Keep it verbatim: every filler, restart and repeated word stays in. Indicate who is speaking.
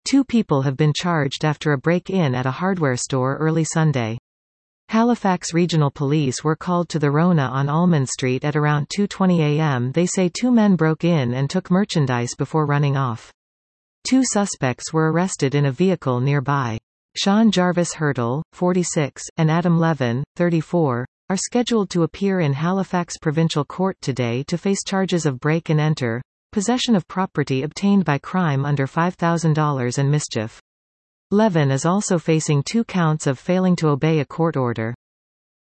Speaker 1: Two people have been charged after a break-in at a hardware store early Sunday. Halifax Regional Police were called to the Rona on Almond Street at around two twenty a m They say two men broke in and took merchandise before running off. Two suspects were arrested in a vehicle nearby. Sean Jarvis Hurtle, forty-six, and Adam Levin, thirty-four, are scheduled to appear in Halifax Provincial Court today to face charges of break and enter, possession of property obtained by crime under five thousand dollars and mischief. Levin is also facing two counts of failing to obey a court order.